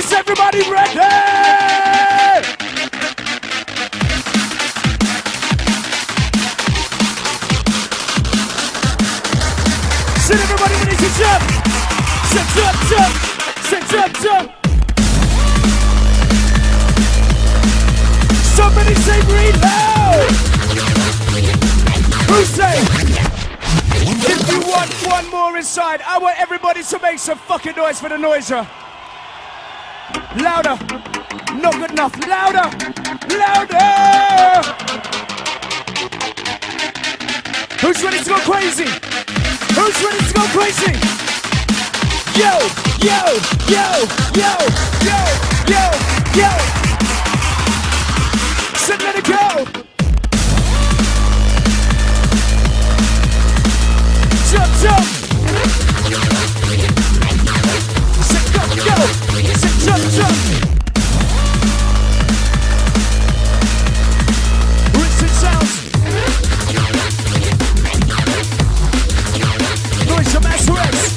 Is everybody ready? Is everybody ready to jump? Jump, jump, jump. Say jump, jump. Somebody say reload. Who say? If you want one more inside, I want everybody to make some fucking noise for the noiser. Louder. Not good enough. Louder. Louder. Who's ready to go crazy? Who's ready to go crazy? Yo, yo, yo, yo, yo, yo, yo. Said let it go. Jump, jump. Said go, go. Said jump, jump. Rinse and sounds. Noise of Master X.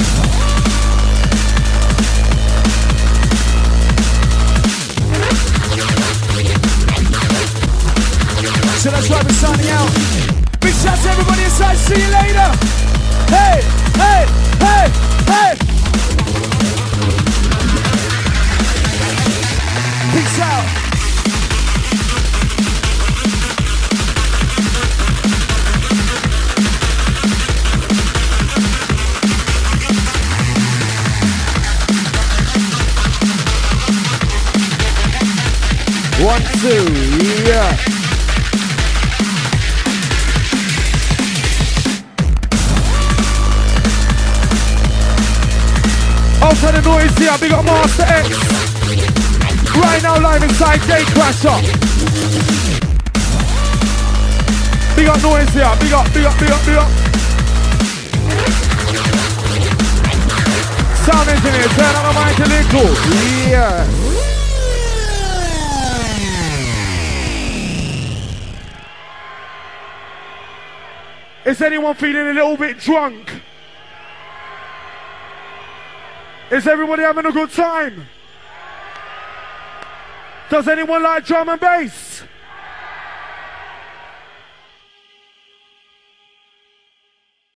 So that's why we're signing out. Big shout to everybody inside. See you later. Hey, hey, hey, hey. Peace out. One, two, yeah. Outside the noise here, big up Master X. Right now live inside Gatecrasher. Big up noise here, big up, big up, big up, big up. Sound engineer, turn on the mic a little. Yeah. Is anyone feeling a little bit drunk? Is everybody having a good time? Does anyone like drum and bass?